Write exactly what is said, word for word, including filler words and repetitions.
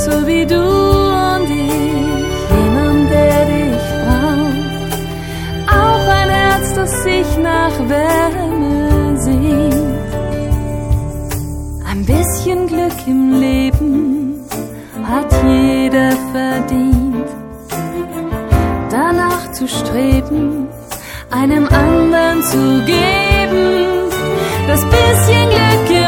so wie du und ich, jemand, der dich braucht, auch ein Herz, das sich nach Wärme sehnt. Ein bisschen Glück im Leben hat jeder verdient, danach zu streben, einem anderen zu geben, das bisschen Glück